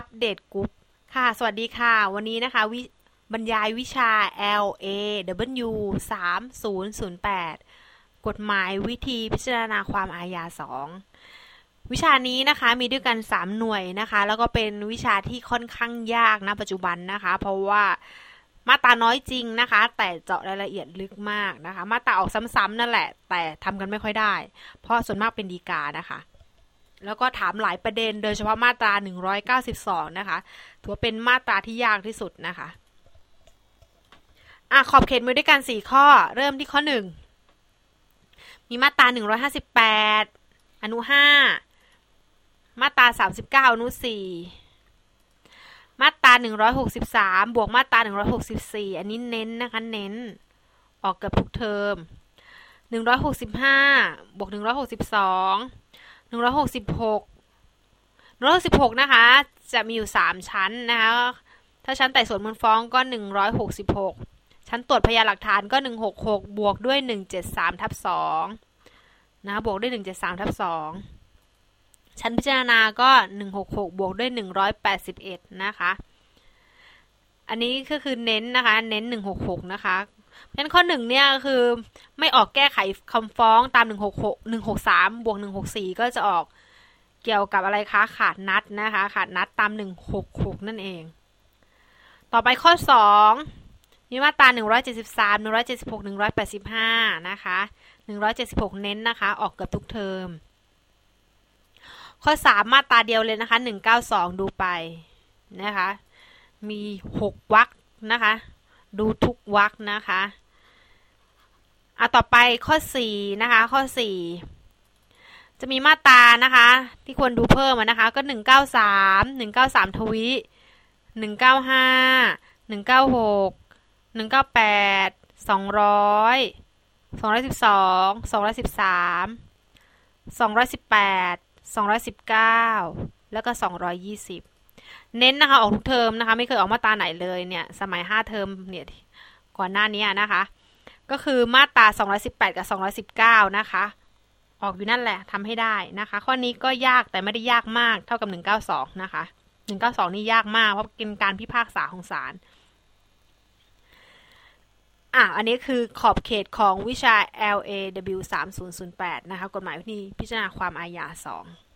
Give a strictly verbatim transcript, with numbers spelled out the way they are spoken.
เดตกรุ๊ปค่ะสวัสดีค่ะวันนี้นะคะวิบรรยายวิชา แอล เอ ดับเบิลยู สามศูนย์ศูนย์แปดกฎหมายวิธีพิจารณาความอาญาสองวิชานี้นะคะมีด้วยกันสามหน่วยนะคะแล้วก็เป็นวิชาที่ค่อนข้างยากณปัจจุบันนะคะเพราะว่ามาตราน้อยจริงนะคะแต่เจาะรายละเอียดลึกมากนะคะมาตราออกซ้ำๆนั่นแหละแต่ทำกันไม่ค่อยได้เพราะส่วนมากเป็นฎีกานะคะแล้วก็ถามหลายประเด็นโดยเฉพาะมาตราหนึ่งร้อยเก้าสิบสองนะคะถือว่าเป็นมาตราที่ยากที่สุดนะคะอ่ะขอบเขตมีด้วยกันสี่ข้อเริ่มที่ข้อหนึ่งมีมาตราหนึ่งร้อยห้าสิบแปดอนุห้ามาตราสามสิบเก้าอนุสี่มาตราหนึ่งร้อยหกสิบสามบวกมาตราหนึ่งร้อยหกสิบสี่อันนี้เน้นนะคะเน้นออกเกือบทุกเทอมหนึ่งร้อยหกสิบห้าบวกหนึ่งร้อยหกสิบสองหนึ่งร้อยหกสิบหก หนึ่งร้อยหกสิบหกนะคะจะมีอยู่สามชั้นนะคะถ้าชั้นไต่สวนมูลฟ้องก็หนึ่งร้อยหกสิบหกชั้นตรวจพยานหลักฐานก็หนึ่งร้อยหกสิบหกบวกด้วยหนึ่งร้อยเจ็ดสิบสามทับสองนะคะบวกด้วยหนึ่งร้อยเจ็ดสิบสามทับสองชั้นพิจารณาก็หนึ่งร้อยหกสิบหกบวกด้วยหนึ่งร้อยแปดสิบเอ็ดนะคะอันนี้ก็คือเน้นนะคะเน้นหนึ่งร้อยหกสิบหกนะคะเพราะฉะนั้นข้อหนึ่งเนี่ยคือไม่ออกแก้ไขคำฟ้องตามหนึ่งร้อยหกสิบหก หนึ่งร้อยหกสิบสามบวกหนึ่งร้อยหกสิบสี่ก็จะออกเกี่ยวกับอะไรคะขาดนัดนะคะขาดนัดตามหนึ่งร้อยหกสิบหกนั่นเองต่อไปข้อสองมีมาตราหนึ่งร้อยเจ็ดสิบสาม หนึ่งร้อยเจ็ดสิบหก หนึ่งร้อยแปดสิบห้านะคะหนึ่งร้อยเจ็ดสิบหกเน้นนะคะออกเกือบทุกเทอมข้อสามมาตราเดียวเลยนะคะหนึ่งร้อยเก้าสิบสองดูไปนะคะมีหกวรรคนะคะดูทุกวรรคนะคะอ่ะต่อไปข้อสี่นะคะข้อสี่จะมีมาตรานะคะที่ควรดูเพิ่มนะคะก็หนึ่งร้อยเก้าสิบสาม หนึ่งร้อยเก้าสิบสามทวีหนึ่งร้อยเก้าสิบห้า หนึ่งร้อยเก้าสิบหก หนึ่งร้อยเก้าสิบแปด สองร้อย สองร้อยสิบสอง สองร้อยสิบสาม สองร้อยสิบแปด สองร้อยสิบเก้าแล้วก็สองร้อยยี่สิบเน้นนะคะออกทุกเทอมนะคะไม่เคยออกมาตราไหนเลยเนี่ยสมัยห้าเทอมเนี่ยก่อนหน้านี้นะคะก็คือมาตราสองร้อยสิบแปดกับสองร้อยสิบเก้านะคะออกอยู่นั่นแหละทำให้ได้นะคะข้อนี้ก็ยากแต่ไม่ได้ยากมากเท่ากับหนึ่งร้อยเก้าสิบสองนะคะหนึ่งร้อยเก้าสิบสองนี่ยากมากเพราะเป็นการพิพากษาของศาลอ่ะอันนี้คือขอบเขตของวิชา แอล เอ ดับเบิลยู สามศูนย์ศูนย์แปดนะคะกฎหมายวิธีพิจารณาความอาญาสอง